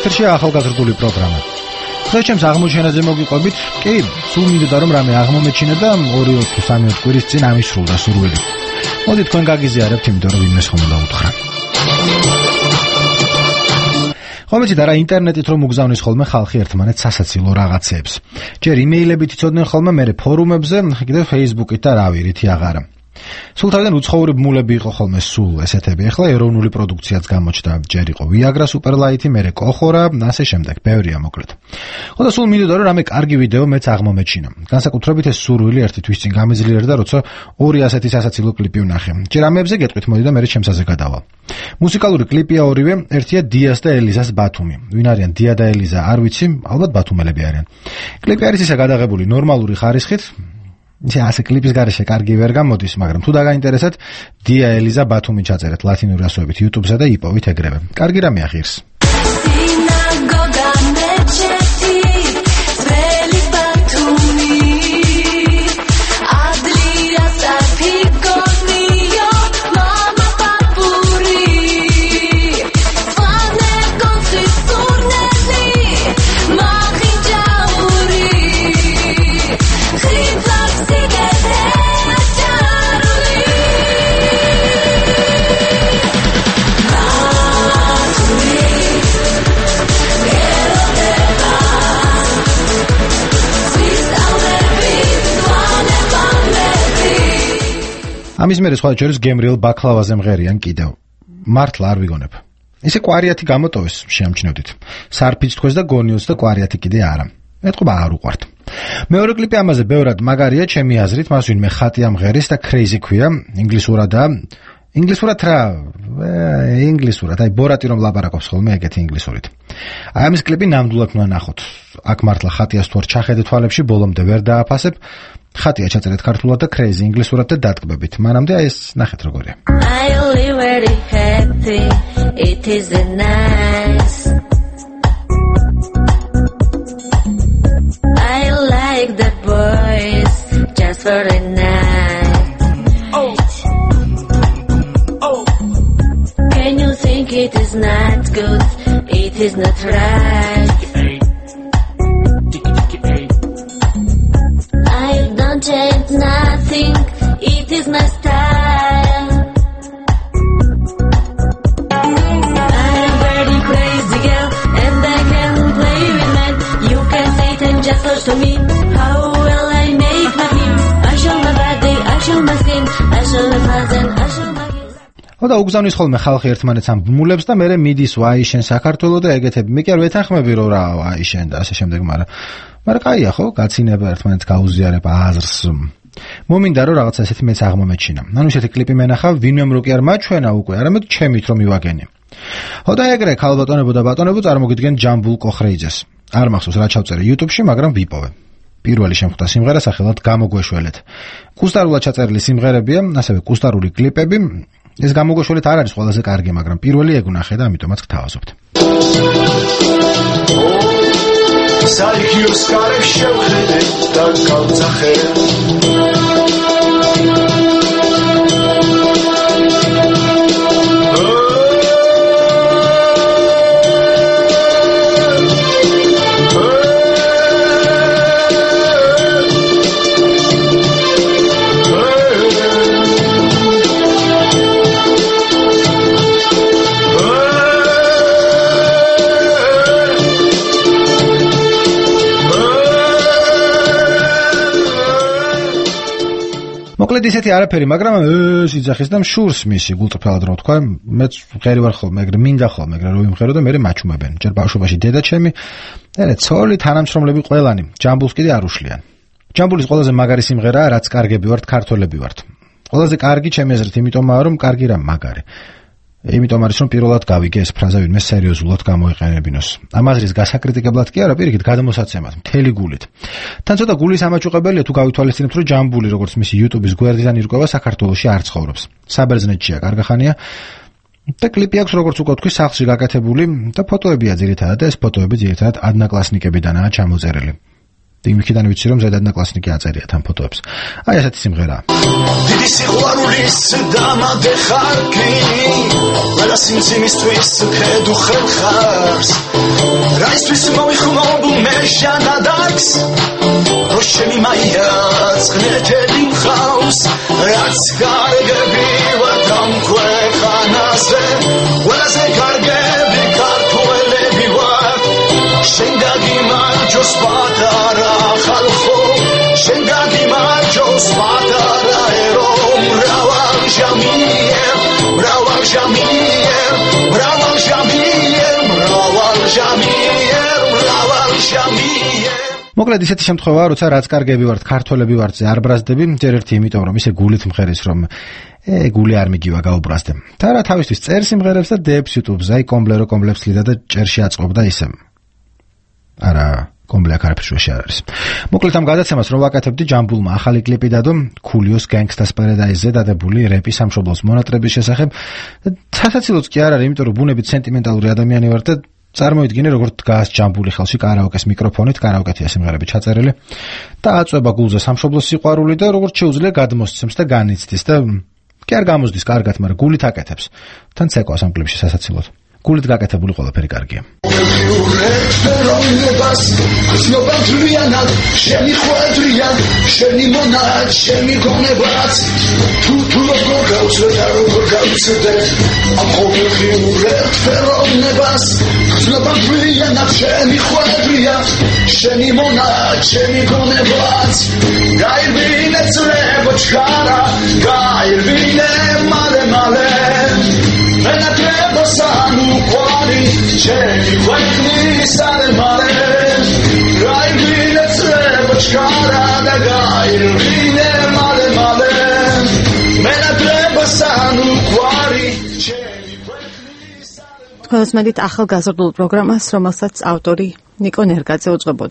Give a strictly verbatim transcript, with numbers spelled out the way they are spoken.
ეთერშია ახალგაზრდული პროგრამა. დღეს ჩემს აღმოჩენაზე მოგიყვებით, კი, სულ მინდოდა რომ რამე აღმომეჩინე და ორი თუ სამი კვირის წინ ამისრულდა სურვილი. მოდი თქვენ გაგიზიარებთ, იმიტომ რომ ვინმეს ხომ უნდა უთხრა. ხომეცით არა ინტერნეტით რომ უგზავნის ხოლმე ხალხი ერთმანეთს სასაცილო რაღაცეებს. ჯერ იმეილებით იცოდნენ ხოლმე, მერე ფორუმებზე, კიდევ Facebook-ით და რა ვირითი აღარა. სულ თავიდან უცხოური ბმულები იყო ხოლმე სულ ესეთები. ახლა ეროვნული პროდუქციაც გამოჩნდა. ჯერ იყო Viagra Superlight, მერე Cochora, ასე შემდეგ, ბევრია მოკლედ. ხო და სულ მინდოდა რომ რამე კარგი ვიდეო მეც აღმომეჩინა. განსაკუთრებით ეს სურვილი ერთი თვის წინ გამეძლიერდა, როცა ორი ასეთი სასაცილო კლიპი ვნახე. ჯერ ამებზე გეტყვით მოდი და მერე ჩემსაზე გადავალ. მუსიკალური კლიპია ორივე, ერთია დიას და ელიზას ბათუმი. ვინ არიან დია და ელიზა არ ვიცი, ალბათ ბათუმელები არიან. კლიპი არის ისა გადაღებული ნორმალური ხარისხით. ისე ასე კლიპის გარეშე კარგი ვერ გამოდის, მაგრამ თუ დაგაინტერესათ, დია ელიზა ბათუმი ჩაწერეთ ლათინური ასოებით YouTube-ზე და იპოვით ეგრევე. კარგი რამე ახირს. ამის მერე სხვა ჯერს გემრიელ ბაკლავაზე მღერიან კიდევ. მართლა არ ვიგონებ. ისე კვარიათი გამოტოვეს, შეამჩნევდით. სარფიც თქვეს და გონიოს და კვარიათი კიდე არა. ეთყობა არ უყვართ. მეორე კლიპი ამაზე ბევრად მაგარია, ჩემი აზრით, მას ვინმე ხატი ამღერის და crazy ქვია, ინგლისურადაა. ინგლისურად რა? ინგლისურად, აი ბორატი რომ ლაპარაკობს ხოლმე ეგეთი ინგლისურით. აი ამის კლიპი ნამდვილად უნდა ნახოთ. აქ მართლა ხატიას თუ არ ჩახედე თვალებში, ბოლომდე ვერ დააფასებ. ხატია ჩაწერეთ ქართულად და crazy ინგლისურად და დატკბებით. მანამდე აი ეს ნახეთ როგორია. I live very happy. It is nice. I like the boys just for a night. Oh. Oh. Can you think it is not good? It is not right. I don't change nothing, it is my style. I'm a very crazy girl, and I can play with men. You can say them just close to me. How will I make my team? I show my body, I show my skin, I show my class and I show my kids. და უგზავნის ხოლმე ხალხი ერთმანეთს ამ ბმულებს და მერე მიდის ვაიშენ საქართველო და ეგეთები. მე კი არ ვეთანხმები რომ რა ვაიშენ და ასე შემდეგ, მაგრამ მაგრამ კაია ხო, გაცინება ერთმანეთს გაუზიარება აზრს. მომინდა რომ რაღაცა ესეთი მეც აღმომეჩინა. ანუ ესეთი კლიპი მენახა, ვინმემ რო კი არ მაჩვენა უკვე, არამედ ჩემით რომ მივაგენი. ხო და ეგრე ქალბატონებო და ბატონებო წარმოგიდგენ ჯამბულ კოხრეიძეს. არ მახსოვს რა ჩავწერე YouTube-ში, მაგრამ ვიპოვე. პირველი შემხვდა სიმღერა სახელად გამოგვეშველეთ. კუსტარულად ჩაწერილი სიმღერებია, ასევე კუსტარული კლიპები. ეს გამოგვეშველეთ არ არის ყველაზე კარგი, მაგრამ პირველი ეგ ვნახე და ამიტომაც გთავაზობთ. Საიქიოს კარებს შევხედე და გავძახე. მოკლედ ისეთი არაფერი, მაგრამ ეს იძახის და მშურს მისი გულწრფელად რო თქვა, მეც ღერი ვარ ხოლმე, ეგრე მინდა ხოლმე, ეგრე რო ვიმღერო და მერე მაჩუმებენ. ჯერ ბავშვობაში დედა ჩემი, ერე ცოლი, თანამშრომლები ყველანი, ჯამბულს კიდე არ უშლიან. ჯამბულის ყველაზე მაგარი სიმღერაა, რაც კარგები ვართ, ქართველები ვართ. ყველაზე კარგი ჩემი აზრით იმიტომაა, რომ კარგი რა მაგარი. იმიტომ არის რომ პირველად გავიგე ეს ფრაზა ვინმე სერიოზულად გამოიყენებინოს. ამ აზრის გასაკრიტიკებლად კი არა, პირიქით გადამოსაცემად, მთელი გულით. თან ცოტა გულის ამაჭუყებელია თუ გავითვალისწინებთ, რომ ჯამბული, როგორც მისი YouTube-ის გვერდიდან ირკვევა, საქართველოში არ ცხოვრობს. საბერძნეთშია კარგახანია. და კლიპი აქვს როგორც უკვე თქვი სახლში გაკეთებული და ფოტოებია ძირითადად და ეს ფოტოები ძირითადად ადნაკლასნიკებიდანაა ჩამოწერილი. იმიქიდან ვიცი რომ ზედადნაკლასნიკი აწერიათ ამ ფოტოებს. აი ესეთი სიმღერაა. დიდი სიყვარულის დამადე ხარ კი, სიმძიმისთვის ქედუ ხელხარს რაისთვის მოიხმობ მე ჟანადაკს რო შენი მაია წნეთელი ხავს რაც გარგები ვარ ამ ქვეყანაზე ყველაზე გარგები ქართველები ვარ შენ გაგიმარჯოს პატარა ხალხო შენ გაგიმარჯოს პატარა ერო მრავალ ჟამიერ მრავალ ჟამიერ მრავალ ჟამიერ მრავალ ჟამიერ მრავალ ჟამიერ მოკლედ ისეთი შემთხვევაა, როცა რაც კარგები ვართ, ქართველები ვართ, ზე არ ბრაზდები, ჯერ ერთი იმიტომ, რომ ისე გულით მღერის, რომ ე გული არ მიგივა გაუბრაზდე. და რა თავისთვის წერს სიმღერებს და დებს YouTube-ზე, აი კომბლერო კომბლებს ლიდა და ჭერში აწყობდა ისე. არა, კომბლე აქ არაფერში არ არის. მოკლედ ამ გადაცემას რომ ვაკეთებდი ჯამბულმა ახალი კლიპი დადო, Coolio's Gangsta's Paradise-ზე დადებული რეპის სამშობლოს მონატრების შესახებ. სასაცილოც კი არ არის, იმიტომ რომ ბუნებით სენტიმენტალური ადამიანი ვარ და წარმოიდგინე როგორ დგას ჯამბული ხელში კარაოკეს მიკროფონით, კარაოკეთია სიმღერები ჩაწერილი და აწვება გულზე სამშობლოს სიყვარული და როგორც შეუძლია გადმოსცემს და განიცდის და კი არ გამოსდის კარგად, მაგრამ გულით აკეთებს. თან ცეკვას ამ კლიპში სასაცილოდ. გულით გაკეთებული ყველაფერი კარგია. შენი ხვედრია, შენი მონად, შენი გონებაც თუ თუ როგორ გავცდე, როგორ გავცდე ამ ყოველი ურეთფეროვნებას ცნობილია შენი ხვედრია, შენი მონად, შენი გონებაც გაირბინე წრებო ჩქარა, გაირბინე მალე მალე მენატრება სანუ ყვარი შენი ხვედრის არე მალე გაირბინე წრებო ჩქარა და გაირბინე მალე მალე მენატრება სანუ ყვარი შენი ხვედრის არე მალე. თქვენს მედით ახალგაზრდულ პროგრამას, რომელსაც ავტორი ნიკო ნერგაძე უძღვებოდა.